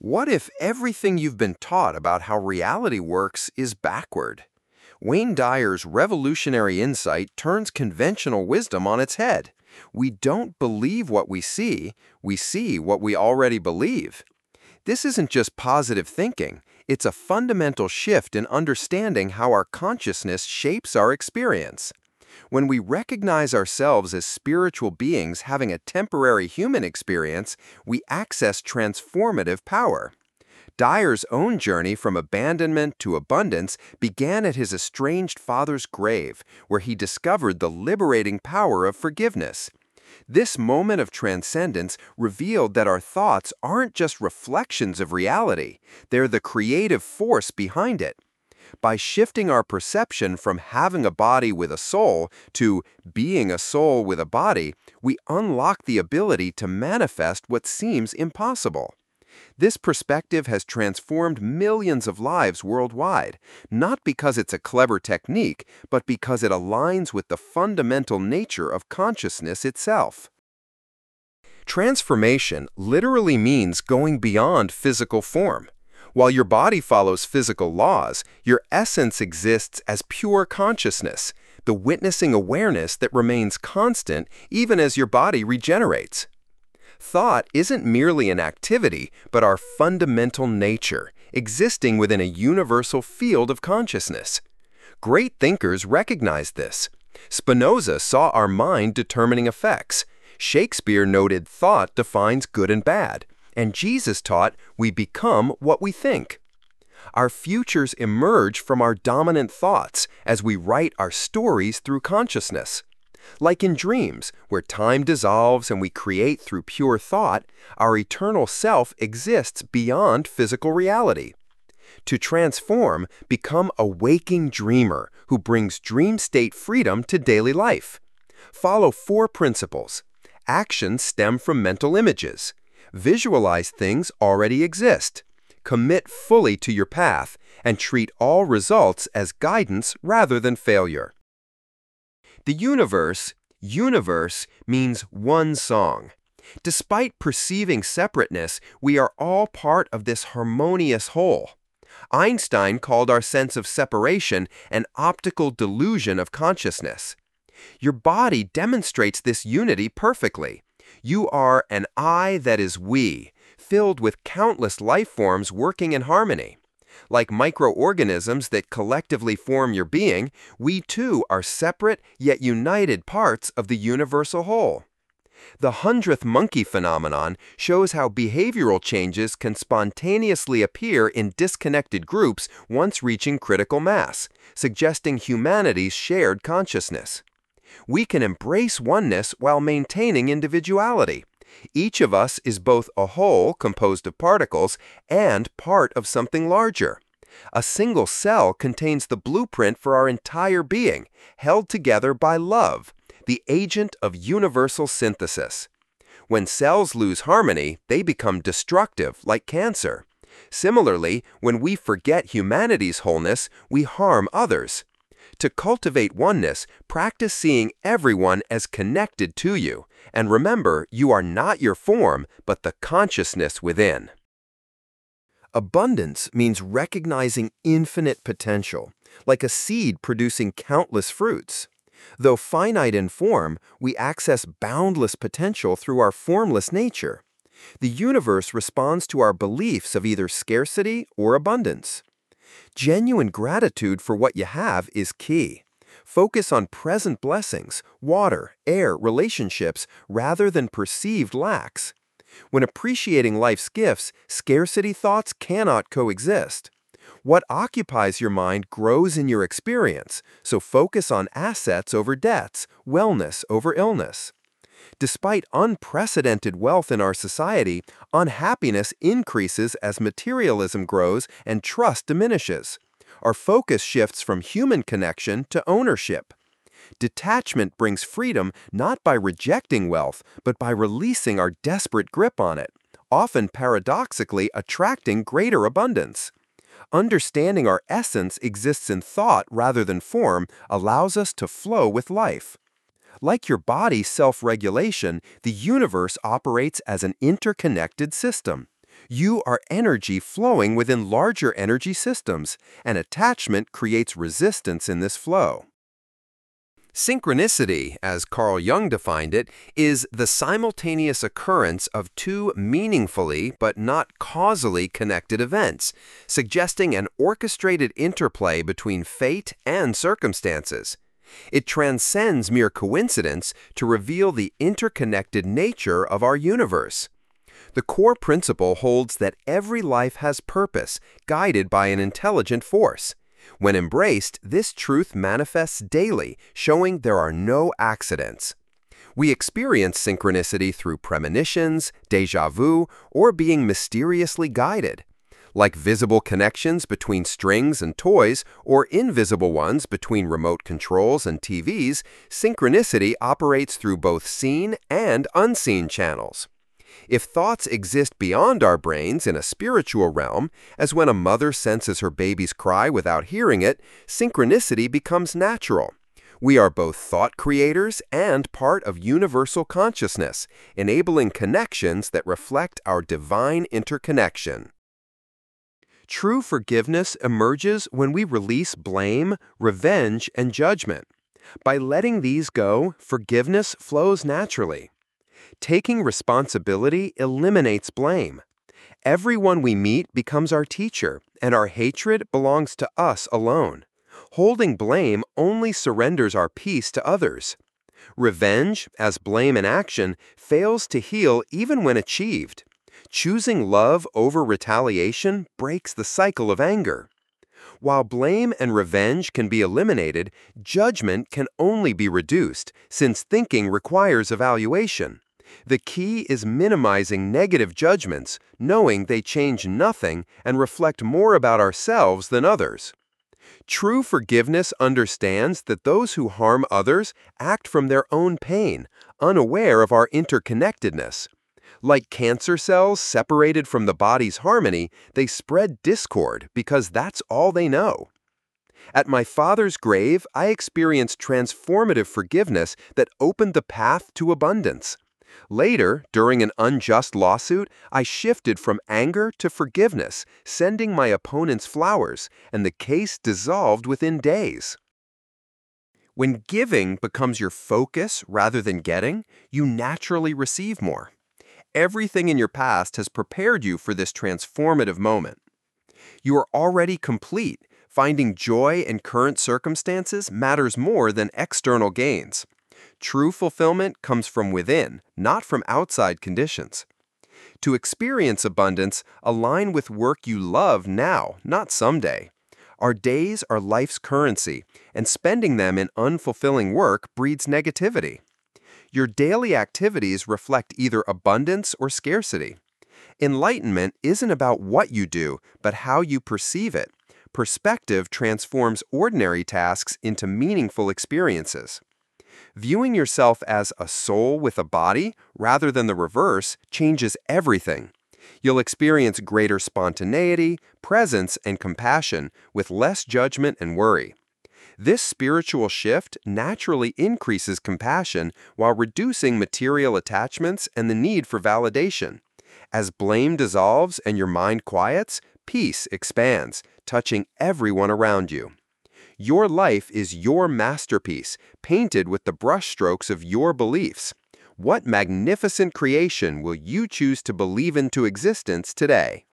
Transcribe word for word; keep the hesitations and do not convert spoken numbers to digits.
What if everything you've been taught about how reality works is backward? Wayne Dyer's revolutionary insight turns conventional wisdom on its head. We don't believe what we see, we see what we already believe. This isn't just positive thinking, it's a fundamental shift in understanding how our consciousness shapes our experience. When we recognize ourselves as spiritual beings having a temporary human experience, we access transformative power. Dyer's own journey from abandonment to abundance began at his estranged father's grave, where he discovered the liberating power of forgiveness. This moment of transcendence revealed that our thoughts aren't just reflections of reality, they're the creative force behind it. By shifting our perception from having a body with a soul to being a soul with a body, we unlock the ability to manifest what seems impossible. This perspective has transformed millions of lives worldwide, not because it's a clever technique, but because it aligns with the fundamental nature of consciousness itself. Transformation literally means going beyond physical form. While your body follows physical laws, your essence exists as pure consciousness, the witnessing awareness that remains constant even as your body regenerates. Thought isn't merely an activity, but our fundamental nature, existing within a universal field of consciousness. Great thinkers recognized this. Spinoza saw our mind determining effects. Shakespeare noted thought defines good and bad. And Jesus taught we become what we think. Our futures emerge from our dominant thoughts as we write our stories through consciousness. Like in dreams, where time dissolves and we create through pure thought, our eternal self exists beyond physical reality. To transform, become a waking dreamer who brings dream state freedom to daily life. Follow four principles. Actions stem from mental images. Visualize things already exist. Commit fully to your path and treat all results as guidance rather than failure. The universe, universe means one song. Despite perceiving separateness, we are all part of this harmonious whole. Einstein called our sense of separation an optical delusion of consciousness. Your body demonstrates this unity perfectly. You are an I that is we, filled with countless life forms working in harmony. Like microorganisms that collectively form your being, we too are separate yet united parts of the universal whole. The hundredth monkey phenomenon shows how behavioral changes can spontaneously appear in disconnected groups once reaching critical mass, suggesting humanity's shared consciousness. We can embrace oneness while maintaining individuality. Each of us is both a whole composed of particles and part of something larger. A single cell contains the blueprint for our entire being, held together by love, the agent of universal synthesis. When cells lose harmony, they become destructive, like cancer. Similarly, when we forget humanity's wholeness, we harm others. To cultivate oneness, practice seeing everyone as connected to you, and remember, you are not your form, but the consciousness within. Abundance means recognizing infinite potential, like a seed producing countless fruits. Though finite in form, we access boundless potential through our formless nature. The universe responds to our beliefs of either scarcity or abundance. Genuine gratitude for what you have is key. Focus on present blessings, water, air, relationships, rather than perceived lacks. When appreciating life's gifts, scarcity thoughts cannot coexist. What occupies your mind grows in your experience, so focus on assets over debts, wellness over illness. Despite unprecedented wealth in our society, unhappiness increases as materialism grows and trust diminishes. Our focus shifts from human connection to ownership. Detachment brings freedom not by rejecting wealth, but by releasing our desperate grip on it, often paradoxically attracting greater abundance. Understanding our essence exists in thought rather than form allows us to flow with life. Like your body's self-regulation, the universe operates as an interconnected system. You are energy flowing within larger energy systems, and attachment creates resistance in this flow. Synchronicity, as Carl Jung defined it, is the simultaneous occurrence of two meaningfully but not causally connected events, suggesting an orchestrated interplay between fate and circumstances. It transcends mere coincidence to reveal the interconnected nature of our universe. The core principle holds that every life has purpose, guided by an intelligent force. When embraced, this truth manifests daily, showing there are no accidents. We experience synchronicity through premonitions, déjà vu, or being mysteriously guided. Like visible connections between strings and toys, or invisible ones between remote controls and T Vs, synchronicity operates through both seen and unseen channels. If thoughts exist beyond our brains in a spiritual realm, as when a mother senses her baby's cry without hearing it, synchronicity becomes natural. We are both thought creators and part of universal consciousness, enabling connections that reflect our divine interconnection. True forgiveness emerges when we release blame, revenge, and judgment. By letting these go, forgiveness flows naturally. Taking responsibility eliminates blame. Everyone we meet becomes our teacher, and our hatred belongs to us alone. Holding blame only surrenders our peace to others. Revenge, as blame in action, fails to heal even when achieved. Choosing love over retaliation breaks the cycle of anger. While blame and revenge can be eliminated, judgment can only be reduced, since thinking requires evaluation. The key is minimizing negative judgments, knowing they change nothing and reflect more about ourselves than others. True forgiveness understands that those who harm others act from their own pain, unaware of our interconnectedness. Like cancer cells separated from the body's harmony, they spread discord because that's all they know. At my father's grave, I experienced transformative forgiveness that opened the path to abundance. Later, during an unjust lawsuit, I shifted from anger to forgiveness, sending my opponents flowers, and the case dissolved within days. When giving becomes your focus rather than getting, you naturally receive more. Everything in your past has prepared you for this transformative moment. You are already complete. Finding joy in current circumstances matters more than external gains. True fulfillment comes from within, not from outside conditions. To experience abundance, align with work you love now, not someday. Our days are life's currency, and spending them in unfulfilling work breeds negativity. Your daily activities reflect either abundance or scarcity. Enlightenment isn't about what you do, but how you perceive it. Perspective transforms ordinary tasks into meaningful experiences. Viewing yourself as a soul with a body, rather than the reverse, changes everything. You'll experience greater spontaneity, presence, and compassion with less judgment and worry. This spiritual shift naturally increases compassion while reducing material attachments and the need for validation. As blame dissolves and your mind quiets, peace expands, touching everyone around you. Your life is your masterpiece, painted with the brushstrokes of your beliefs. What magnificent creation will you choose to believe into existence today?